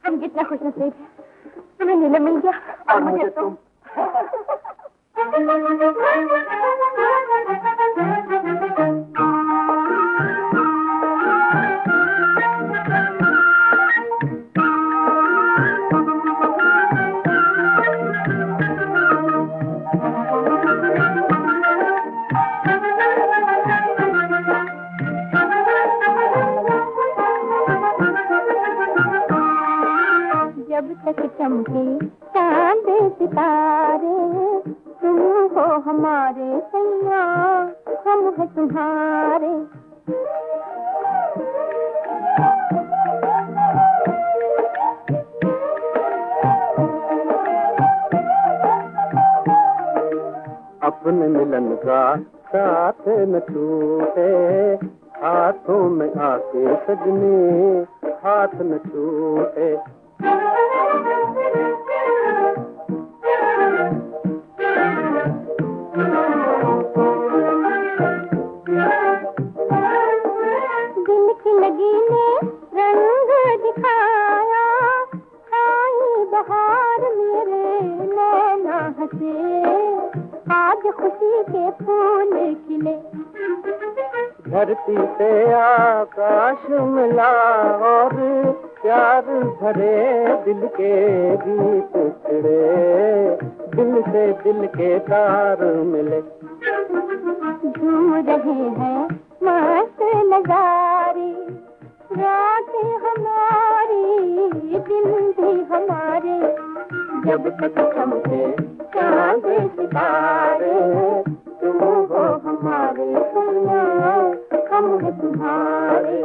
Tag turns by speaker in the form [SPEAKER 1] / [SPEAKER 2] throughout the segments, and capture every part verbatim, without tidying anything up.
[SPEAKER 1] हम कितना खुश नसीब हैं, तुम्हें नीलम मिल गया और मुझे तुम। जब तक चमके चांद सितारे, तुम हो हमारे सैया, हम हैं तुम्हारे।
[SPEAKER 2] अपने मिलन का साथ न छूटे, हाथों में आके सजनी हाथ न छूटे।
[SPEAKER 1] दिल की लगी ने रंग दिखाया, आई बहार मेरे नैना हंसे, आज खुशी के फूल खिले।
[SPEAKER 2] धरती से आकाश मिला और प्यार भरे दिल के गीत छिड़े, दिल से दिल के तार मिले।
[SPEAKER 1] झूम रहे हैं मस्त नजारे, रातें हमारी दिन भी हमारे।
[SPEAKER 2] जब तक चमके चांद सितारे, तुम हो हमारे सैया, हम हैं तुम्हारे।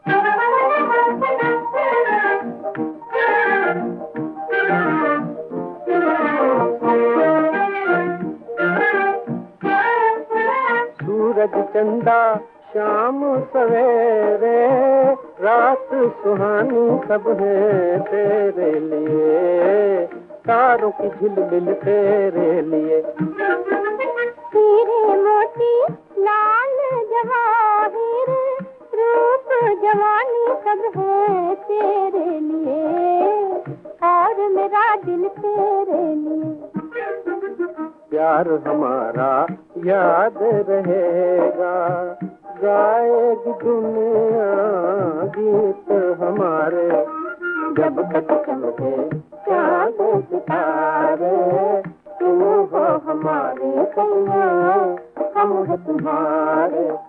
[SPEAKER 2] सूरज चंदा शाम सवेरे, रात सुहानी सब है तेरे लिए, तारों की झिलमिल तेरे लिए।
[SPEAKER 1] हीरे मोती लाल जवाहिर, रूप जवानी सब है तेरे लिए, और मेरा दिल तेरे लिए।
[SPEAKER 2] प्यार हमारा याद रहेगा, गाएगी दुनिया गीत हमारे। जब तक चमके चांद सितारे, तुम हो हमारे सैया, हम हैं तुम्हारे।